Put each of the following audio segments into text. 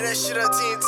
that shit on TNT.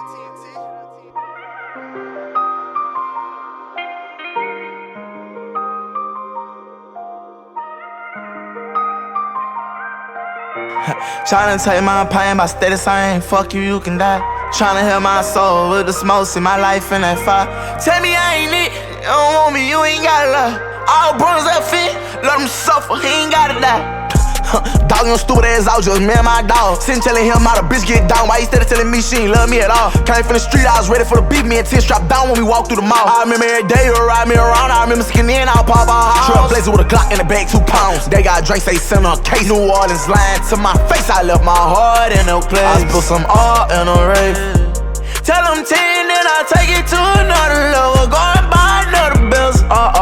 Tryna take my pain by steady saying, fuck you, you can die. Tryna heal my soul with the smoke, see my life in that fire. Tell me I ain't it, you don't want me, you ain't gotta lie. All brothers that fit, let him suffer, he ain't gotta die. Dog, you stupid ass out, just me and my dog. Sitting telling him how the bitch get down, why he steady telling me she ain't love me at all. Came from the street, I was ready for the beat, me and 10 strapped down when we walked through the mall. I remember every day you ride me around, I remember skinny and I'll pop out house. Trailblazer with a Glock in the bag, 2 pounds. They got drinks, they send on a case. New Orleans lying to my face, I left my heart in no place. I spilled some oil in a rave. Tell them 10, then I take it to another level. Go and buy another bills.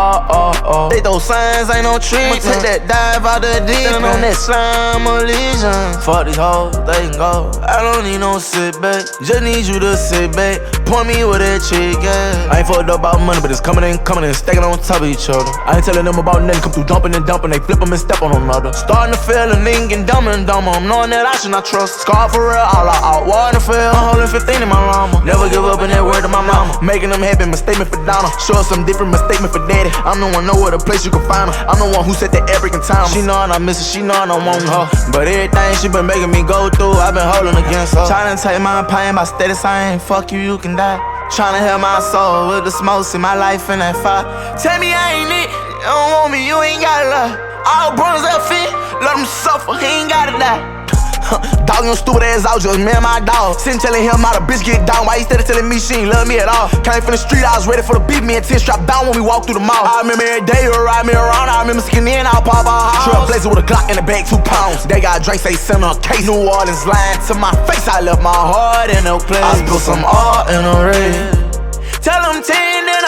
They those signs, ain't no treatment. Take that dive out the deep end on that slime legion. Fuck these hoes, they can go. I don't need no sit back, just need you to sit back. Point me with that chick, yeah. I ain't fucked up about money, but it's coming in, stacking on top of each other. I ain't telling them about nothing, come through jumping and dumping. They flip them and step on another. Starting to feel a nigga getting dumber and dumber. I'm knowing that I should not trust. Scar for real, all out, water fell. I'm holding 15 in my llama. Never give up in that word to my mama. Making them happy, misstatement for Donna. Show us some different misstatement for daddy. I'm the one know where the place you can find her. I'm the one who set the every time. She know I miss her, she know I don't want her. But everything she been making me go through, I been holding against her. Tryna take my pain by steady saying, fuck you, you can die. Tryna heal my soul with the smoke, see my life in that fire. Tell me I ain't it, you don't want me, you ain't gotta lie. All brothers that fit, let him suffer, he ain't gotta die. Dog, you stupid ass out, just me and my dog. Sitting telling him how the bitch get down, why he steady telling me she ain't love me at all. Came from the street, I was ready for the beat, me and 10 strapped down when we walked through the mall. I remember every day you ride me around, I remember skinny and I'll pop out house. Trailblazer with a Glock in the bag, 2 pounds. They got drinks, they send on a case. New Orleans lying to my face, I left my heart in no place. I spilled some oil in a rave. Tell them 10, then